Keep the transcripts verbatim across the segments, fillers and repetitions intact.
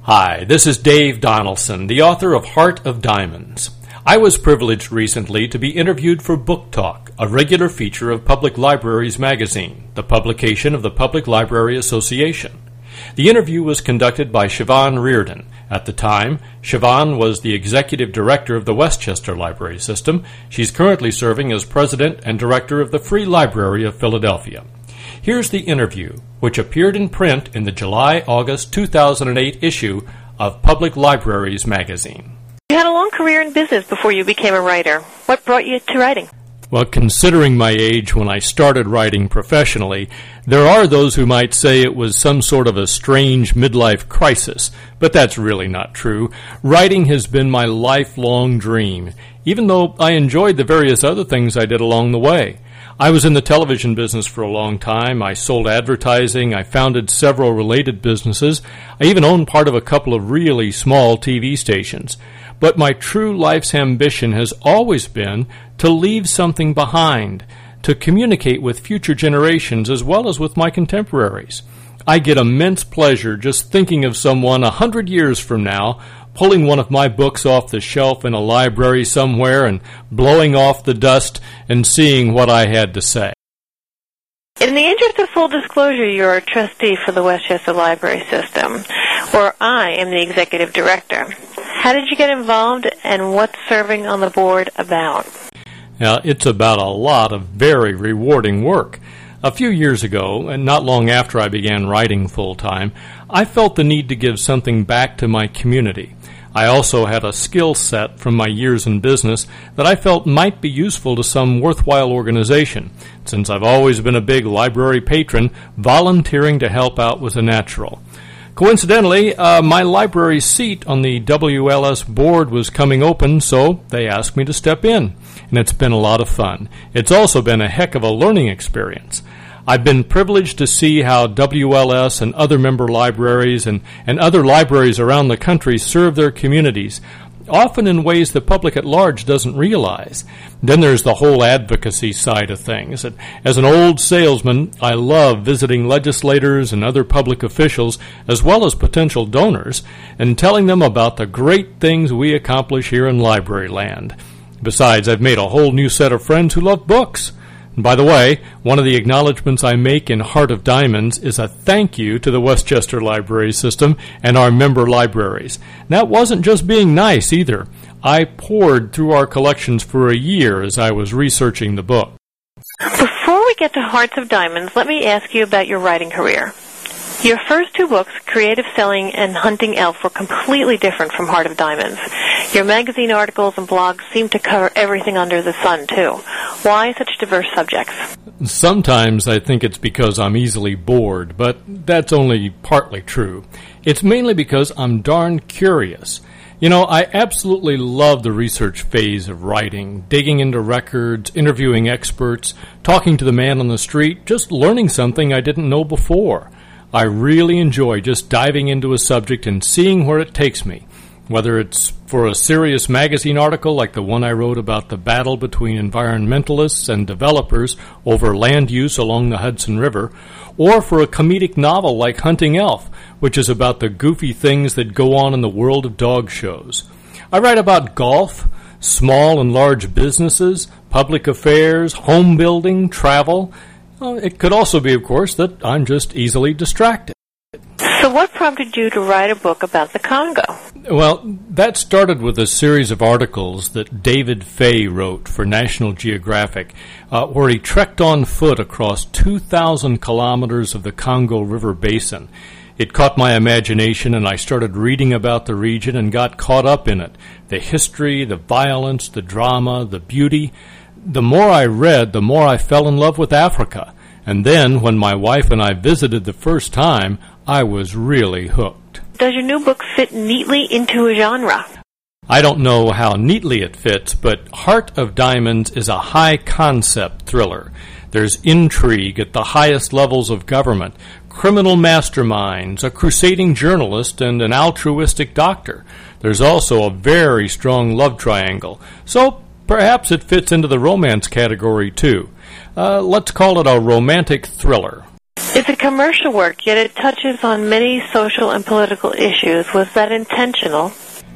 Hi, this is Dave Donaldson, the author of Heart of Diamonds. I was privileged recently to be interviewed for Book Talk, a regular feature of Public Libraries magazine, the publication of the Public Library Association. The interview was conducted by Siobhan Reardon. At the time, Siobhan was the executive director of the Westchester Library System. She's currently serving as president and director of the Free Library of Philadelphia. Here's the interview, which appeared in print in the July-August two thousand eight issue of Public Libraries magazine. You had a long career in business before you became a writer. What brought you to writing? Well, considering my age when I started writing professionally, there are those who might say it was some sort of a strange midlife crisis, but that's really not true. Writing has been my lifelong dream, even though I enjoyed the various other things I did along the way. I was in the television business for a long time. I sold advertising. I founded several related businesses. I even owned part of a couple of really small T V stations. But my true life's ambition has always been to leave something behind, to communicate with future generations as well as with my contemporaries. I get immense pleasure just thinking of someone a hundred years from now pulling one of my books off the shelf in a library somewhere and blowing off the dust and seeing what I had to say. In the interest of full disclosure, you're a trustee for the Westchester Library System, where I am the executive director. How did you get involved, and what's serving on the board about? Now, it's about a lot of very rewarding work. A few years ago, and not long after I began writing full-time, I felt the need to give something back to my community. I also had a skill set from my years in business that I felt might be useful to some worthwhile organization. Since I've always been a big library patron, volunteering to help out was a natural. Coincidentally, uh, my library seat on the W L S board was coming open, so they asked me to step in, and it's been a lot of fun. It's also been a heck of a learning experience. I've been privileged to see how W L S and other member libraries and, and other libraries around the country serve their communities, often in ways the public at large doesn't realize. Then there's the whole advocacy side of things. As an old salesman, I love visiting legislators and other public officials, as well as potential donors, and telling them about the great things we accomplish here in library land. Besides, I've made a whole new set of friends who love books. And by the way, one of the acknowledgments I make in Heart of Diamonds is a thank you to the Westchester Library System and our member libraries. And that wasn't just being nice either. I poured through our collections for a year as I was researching the book. Before we get to Hearts of Diamonds, let me ask you about your writing career. Your first two books, Creative Selling and Hunting Elf, were completely different from Heart of Diamonds. Your magazine articles and blogs seem to cover everything under the sun, too. Why such diverse subjects? Sometimes I think it's because I'm easily bored, but that's only partly true. It's mainly because I'm darn curious. You know, I absolutely love the research phase of writing, digging into records, interviewing experts, talking to the man on the street, just learning something I didn't know before. I really enjoy just diving into a subject and seeing where it takes me, whether it's for a serious magazine article like the one I wrote about the battle between environmentalists and developers over land use along the Hudson River, or for a comedic novel like Hunting Elf, which is about the goofy things that go on in the world of dog shows. I write about golf, small and large businesses, public affairs, home building, travel. Well, it could also be, of course, that I'm just easily distracted. So what prompted you to write a book about the Congo? Well, that started with a series of articles that David Fay wrote for National Geographic, uh, where he trekked on foot across two thousand kilometers of the Congo River Basin. It caught my imagination, and I started reading about the region and got caught up in it. The history, the violence, the drama, the beauty. The more I read, the more I fell in love with Africa. And then, when my wife and I visited the first time, I was really hooked. Does your new book fit neatly into a genre? I don't know how neatly it fits, but Heart of Diamonds is a high-concept thriller. There's intrigue at the highest levels of government, criminal masterminds, a crusading journalist, and an altruistic doctor. There's also a very strong love triangle. So perhaps it fits into the romance category, too. Uh, let's call it a romantic thriller. It's a commercial work, yet it touches on many social and political issues. Was that intentional?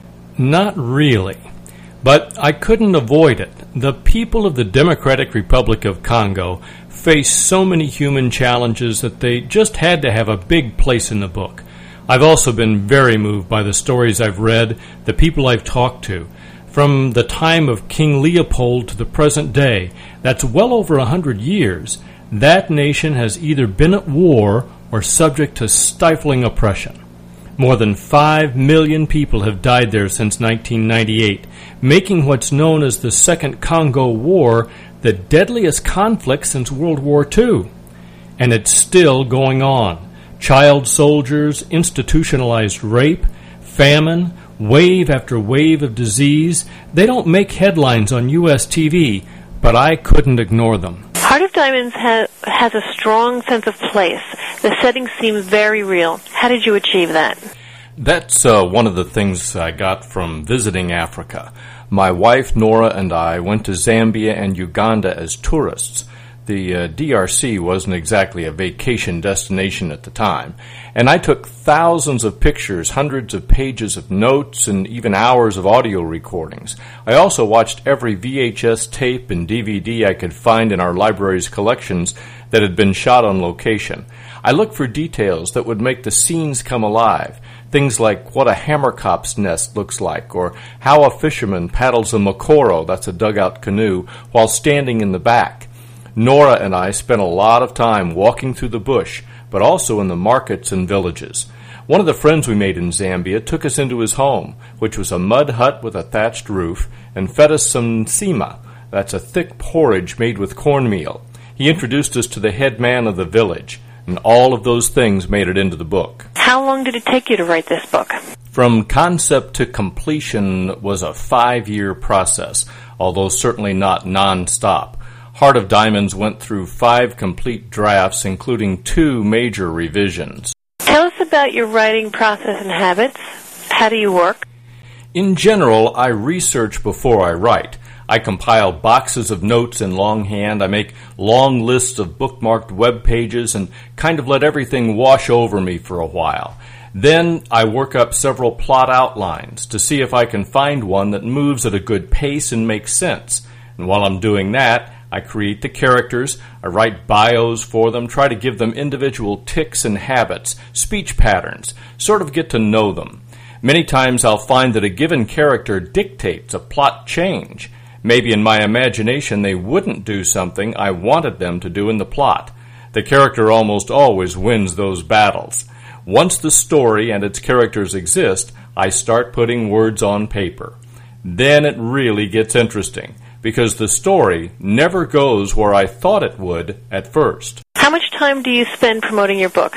Not really. But I couldn't avoid it. The people of the Democratic Republic of Congo face so many human challenges that they just had to have a big place in the book. I've also been very moved by the stories I've read, the people I've talked to. From the time of King Leopold to the present day, that's well over a hundred years, that nation has either been at war or subject to stifling oppression. More than five million people have died there since nineteen ninety-eight, making what's known as the Second Congo War the deadliest conflict since World War Two. And it's still going on. Child soldiers, institutionalized rape, famine, wave after wave of disease. They don't make headlines on U S T V, but I couldn't ignore them. Heart of Diamonds ha- has a strong sense of place. The setting seems very real. How did you achieve that? That's uh, one of the things I got from visiting Africa. My wife, Nora, and I went to Zambia and Uganda as tourists. The uh, D R C wasn't exactly a vacation destination at the time, and I took thousands of pictures, hundreds of pages of notes, and even hours of audio recordings. I also watched every V H S tape and D V D I could find in our library's collections that had been shot on location. I looked for details that would make the scenes come alive, things like what a hammerkop's nest looks like, or how a fisherman paddles a mokoro, that's a dugout canoe, while standing in the back. Nora and I spent a lot of time walking through the bush, but also in the markets and villages. One of the friends we made in Zambia took us into his home, which was a mud hut with a thatched roof, and fed us some nsima, that's a thick porridge made with cornmeal. He introduced us to the head man of the village, and all of those things made it into the book. How long did it take you to write this book? From concept to completion was a five-year process, although certainly not non-stop. Heart of Diamonds went through five complete drafts, including two major revisions. Tell us about your writing process and habits. How do you work? In general, I research before I write. I compile boxes of notes in longhand. I make long lists of bookmarked web pages and kind of let everything wash over me for a while. Then I work up several plot outlines to see if I can find one that moves at a good pace and makes sense. And while I'm doing that, I create the characters, I write bios for them, try to give them individual tics and habits, speech patterns, sort of get to know them. Many times I'll find that a given character dictates a plot change. Maybe in my imagination they wouldn't do something I wanted them to do in the plot. The character almost always wins those battles. Once the story and its characters exist, I start putting words on paper. Then it really gets interesting, because the story never goes where I thought it would at first. How much time do you spend promoting your book?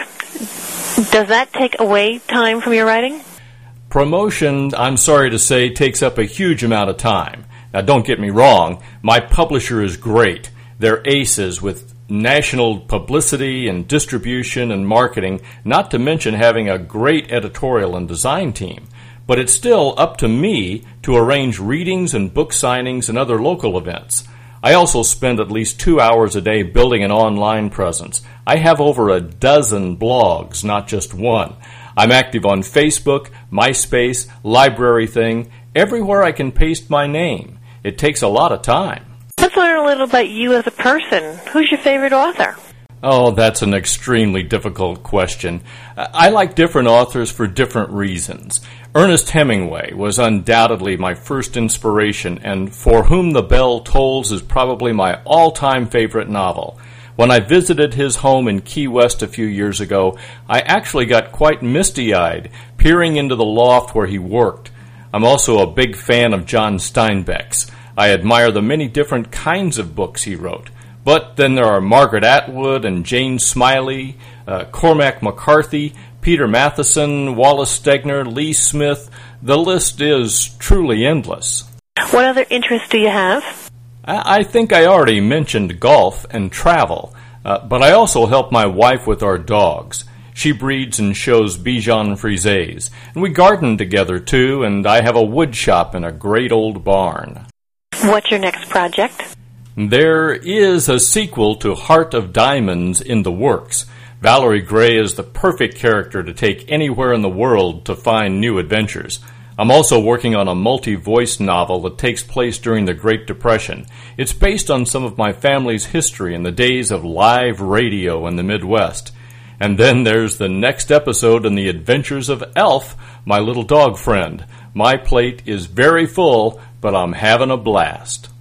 Does that take away time from your writing? Promotion, I'm sorry to say, takes up a huge amount of time. Now, don't get me wrong, my publisher is great. They're aces with national publicity and distribution and marketing, not to mention having a great editorial and design team. But it's still up to me to arrange readings and book signings and other local events. I also spend at least two hours a day building an online presence. I have over a dozen blogs, not just one. I'm active on Facebook, MySpace, Library Thing, everywhere I can paste my name. It takes a lot of time. Let's learn a little about you as a person. Who's your favorite author? Oh, that's an extremely difficult question. I like different authors for different reasons. Ernest Hemingway was undoubtedly my first inspiration, and For Whom the Bell Tolls is probably my all-time favorite novel. When I visited his home in Key West a few years ago, I actually got quite misty-eyed, peering into the loft where he worked. I'm also a big fan of John Steinbeck's. I admire the many different kinds of books he wrote. But then there are Margaret Atwood and Jane Smiley, uh, Cormac McCarthy, Peter Matheson, Wallace Stegner, Lee Smith. The list is truly endless. What other interests do you have? I, I think I already mentioned golf and travel, uh, but I also help my wife with our dogs. She breeds and shows Bichon Frises, and we garden together too, and I have a wood shop in a great old barn. What's your next project? There is a sequel to Heart of Diamonds in the works, Valerie Gray is the perfect character to take anywhere in the world to find new adventures. I'm also working on a multi-voice novel that takes place during the Great Depression. It's based on some of my family's history in the days of live radio in the Midwest. And then there's the next episode in the adventures of Elf, my little dog friend. My plate is very full, but I'm having a blast.